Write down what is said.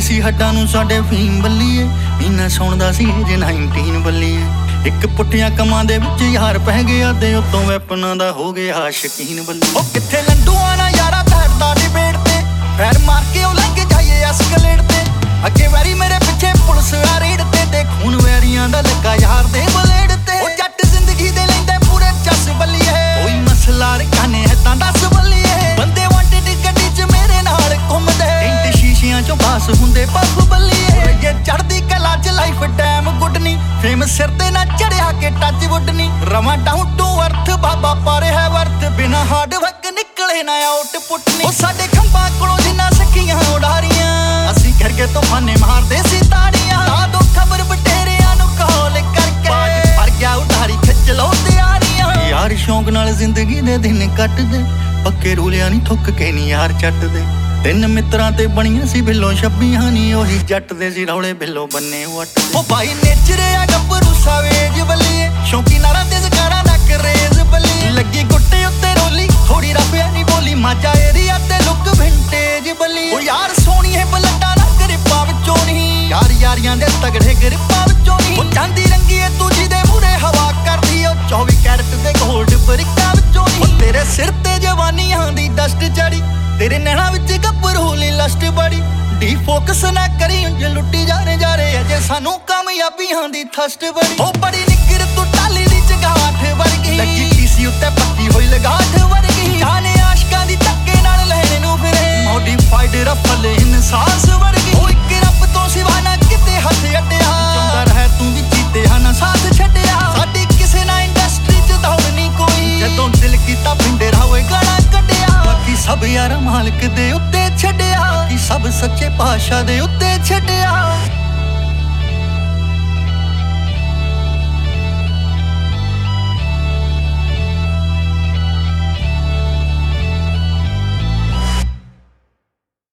ਸੀ ਹੱਡਾਂ ਨੂੰ ਸਾਡੇ ਫੀਮ ਬੱਲੀਏ ਮਹੀਨਾ ਸੁਣਦਾ ਸੀ ਜੇ 19 ਬੱਲੀਏ ਇੱਕ ਪੁੱਠਿਆਂ ਕੰਮਾਂ ਦੇ ਵਿੱਚ ਯਾਰ ਪੈ ਗਿਆ ਤੇ ਉਤੋਂ ਵੈਪਨਾਂ ਦਾ ਹੋ ਗਿਆ ਸ਼ਕੀਨ ਬੱਲੀ ਉਹ ਕਿੱਥੇ ਲੰਡੂਆਂ ਨਾਲ ਯਾਰਾ ਬੈਠਦਾ ਡਿਬੇਟ ਤੇ ਫੈਰ ਮਾਰ ਕੇ ਉਹ ਲੰਘ ਜਾਈਏ ਐਸਕਲੇਟ ਤੇ ਅੱਗੇ ਵੈਰੀ ਮੇਰੇ ਪਿੱਛੇ ਪੁਲਿਸ ਆ ਰੇਡ ਤੇ ਖੂਨ ਵੈਰੀਆਂ ਦਾ ਲੱਗਾ ਯਾਰ ਦੇ ਬਲੇਡ ਤੇ ਉਹ ਜੱਟ ਜ਼ਿੰਦਗੀ ਦੇ ਲੈਂਦੇ ਪੂਰੇ ਚੱਸ ਬੱਲੀਏ ਕੋਈ ਮਸਲਾ ਰਕਾਨੇ ਹੈ ਤਾਂ ਦੱਸ ਬੱਲੀਏ ਬੰਦੇ ਵਾਂਟਡ ਗੱਡੀ 'ਚ ਮੇਰੇ ਨਾਲ ਘੁੰਮਦੇ ਇੰਟ ਸ਼ੀਸ਼ਿਆਂ 'ਚੋਂ ਪਾਸ ਹੁੰਦੇ ਪੱਫ ਬੱਲੀਏ ਇਹ ਚੜ੍ਹਦੀ ਕਲਾ 'ਚ ਲਾਈਫ ਟਾਈਮ ਗੁੱਡ ਨੀ ਫੇਮ ਸਿਰ ਤੇ ਨਾ ਚੜਿਆ ਕੇ ਟੱਚ ਵੁੱਡ ਨੀ ਰਵਾਂ ਡਾਊਨ ਟੂ ਅਰਥ ਬਾਬਾ ਪਰ ਹੈ ਵਰਤ ਬਿਨਾ ਹਾਰਡ ਵਰਕ ਨਿਕਲੇ ਨਾ ਆਊਟਪੁੱਟ ਨੀ ਉਹ ਸਾਡੇ ਖੰਭਾਂ ਕੋਲੋਂ ਜਿੰਨਾ ਸਖੀਆਂ ਉਡਾਰੀਆਂ ਅਸੀਂ ਕਰਕੇ ਤੂਫਾਨੇ ਮਾਰਦੇ ਸੀ ਤਾੜੀਆਂ ਲਾ ਦੋ ਖਬਰ ਬਟੇਰਿਆਂ ਨੂੰ ਕਾਲ ਕਰਕੇ ਬਾਜ ਭਰ ਗਿਆ ਉਡਾਰੀ ਖਿੱਚ ਲੋ ਤਿਆਰੀਆਂ ਯਾਰ ਸ਼ੌਂਕ ਨਾਲ ਜ਼ਿੰਦਗੀ ਦੇ ਦਿਨ ਕੱਟਦੇ ਪੱਕੇ ਰੂਲਿਆਂ ਨਹੀਂ ਥੁੱਕ ਕੇ ਨਹੀਂ ਯਾਰ ਚੱਟਦੇ ਤਿੰਨ ਮਿੱਤਰਾਂ ਤੇ ਬਣੀਆਂ ਸੀ ਬਿੱਲੋਂ ਛੱਬੀਆਂ ਨੀ ਉਹੀ ਜੱਟ ਦੇ ਸੀ ਰੌਲੇ ਬਿੱਲੋਂ ਬੰਨੇ ਵੱਟ ਉਹ ਬਾਈ ਨੇਚਰ ਆ ਗੱਭਰੂ ਸਾਵੇਜ ਬੱਲੀਏ ਸ਼ੌਂਕੀ ਨਾਰਾਂ ਤੇ ਜ਼ਕਾਰਾਂ ਦਾ ਕਰੇਜ਼ ਬੱਲੀ ਲੱਗੀ ਗੁੱਟੇ ਉੱਤੇ ਰੋਲੀ ਥੋੜੀ ਰੱਬਿਆ ਨਹੀਂ ਬੋਲੀ ਮਾਝਾ ਏਰੀਆ ਤੇ ਲੁੱਕ ਵਿੰਟੇਜ ਬੱਲੀ ਉਹ ਯਾਰ ਸੋਹਣੀਏ ਬਲੱਡਾਂ ਦਾ ਗਰਿਪਾਂ ਵਿੱਚੋਂ ਨਹੀਂ ਯਾਰ ਯਾਰੀਆਂ ਦੇ ਤਗੜੇ ਗਰਿਪਾਂ ਵਿੱਚੋਂ ਨਹੀਂ ਉਹ ਚਾਂਦੀ ਰੰਗੀਏ ਤੂੰ ਜਿਹਦੇ ਮੂਹਰੇ ਹਵਾ ਕਰਦੀ ਉਹ 24 ਕੈਰਟ ਦੇ ਗੋਲਡ ਬਰਿਕਾਂ ਵਿੱਚੋਂ ਨਹੀਂ ਤੇਰੇ ਸਿਰ ਤੇ ਜਵਾਨੀਆਂ ਦੀ ਡਸਟ ਚੜੀ ਤੇਰੇ ਨੈਣਾ ਵਿੱਚ ਗੱਭਰੂ ਲਈ ਲਸਟ ਬੜੀ ਡੀ ਫੋਕਸ ਨਾ ਕਰੀ ਉਂਝ ਲੁੱਟੀ ਜਾ ਰਹੇ ਅਜੇ ਸਾਨੂੰ ਕਾਮਯਾਬੀਆਂ ਦੀ ਥਸਟ ਬੜੀ ਉਹ ਬੜੀ ਨਿੱਗਰ ਤੂੰ ਟਾਲੀ ਦੀ ਚਗਾਠ ਵਰਗੀ ਲੱਗੀ ਟੀਸੀ ਉੱਤੇ ਪੱਕੀ ਹੋਈ ਲਗਾਠ ਵਰਗੀ ਜਾਨੇ ਆਸ਼ਕਾਂ ਦੀ ਧੱਕੇ ਨਾਲ ਲੈਣੇ ਨੂੰ ਫਿਰੇ ਮੋਡੀਫਾਈਡ ਰਫਲ ਇਨਸਾਸ ਵਰਗੀ ਉਹ ਇੱਕ ਰੱਬ ਤੋਂ ਸਿਵਾ ਨਾ ਕਿਤੇ ਹੱਥ ਅੱਡਿਆ ਚੰਗਾ ਰਹਿ ਤੂੰ ਵੀ ਚੀਤੇ ਨਾ ਸਾਥ ਛੱਡਿਆ ਸਾਡੀ ਕਿਸੇ ਨਾ ਇੰਡਸਟਰੀ 'ਚ ਦੌੜ ਨਹੀਂ ਕੋਈ ਜਦੋਂ ਦਿਲ ਕੀਤਾ ਪਿੰਡੇ ਰਾਵੇ ਗਾਣਾ ਕੱਢਿਆ ਬਾਕੀ ਸਭ ਯਾਰ ਮਾਲਕ ਦੇ ਉੱਤੇ ਛੱਡਿਆ ਕਿ ਸਭ ਸੱਚੇ ਪਾਤਸ਼ਾਹ ਦੇ ਉੱਤੇ ਛੱਡਿਆ